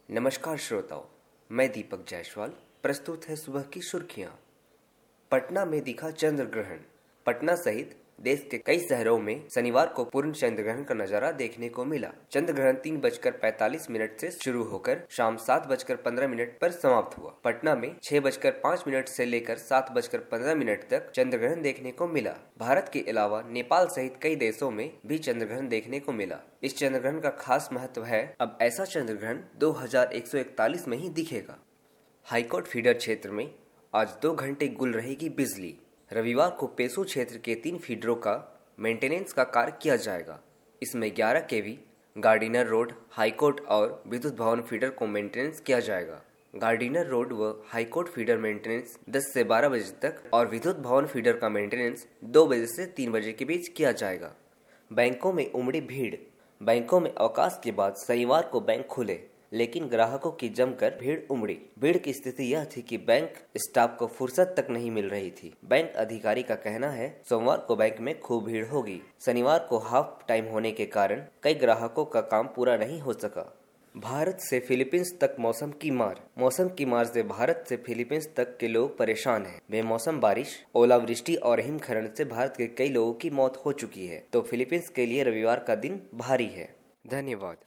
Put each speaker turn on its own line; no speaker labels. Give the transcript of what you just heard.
नमस्कार श्रोताओं, मैं दीपक जायसवाल। प्रस्तुत है सुबह की सुर्खियां। पटना में दिखा चंद्र ग्रहण। पटना सहित देश के कई शहरों में शनिवार को पूर्ण चंद्र ग्रहण का नजारा देखने को मिला। चंद्र ग्रहण 3:45 से शुरू होकर शाम 7:15 पर समाप्त हुआ। पटना में 6:05 से लेकर 7:15 तक चंद्र ग्रहण देखने को मिला। भारत के अलावा नेपाल सहित कई देशों में भी चंद्र ग्रहण देखने को मिला। इस चंद्र ग्रहण का खास महत्व है, अब ऐसा चंद्र ग्रहण 2141 में ही दिखेगा। हाईकोर्ट फीडर क्षेत्र में आज 2 घंटे गुल रहेगी बिजली। रविवार को पेशु क्षेत्र के 3 फीडरों का मेंटेनेंस का कार्य किया जाएगा। इसमें 11 केवी, गार्डिनर रोड, हाईकोर्ट और विद्युत भवन फीडर को मेंटेनेंस किया जाएगा। गार्डिनर रोड व हाईकोर्ट फीडर मेंटेनेंस 10 से 12 बजे तक और विद्युत भवन फीडर का मेंटेनेंस 2 बजे से 3 बजे के बीच किया जाएगा। बैंकों में उमड़ी भीड़। बैंकों में अवकाश के बाद शनिवार को बैंक खुले, लेकिन ग्राहकों की जमकर भीड़ उमड़ी। भीड़ की स्थिति यह थी कि बैंक स्टाफ को फुर्सत तक नहीं मिल रही थी। बैंक अधिकारी का कहना है, सोमवार को बैंक में खूब भीड़ होगी। शनिवार को हाफ टाइम होने के कारण कई ग्राहकों का काम पूरा नहीं हो सका। भारत से फिलीपींस तक मौसम की मार। मौसम की मार से भारत से फिलीपींस तक के लोग परेशान हैं। बेमौसम बारिश, ओलावृष्टि और हिमखंड से भारत के कई लोगों की मौत हो चुकी है, तो फिलीपींस के लिए रविवार का दिन भारी है। धन्यवाद।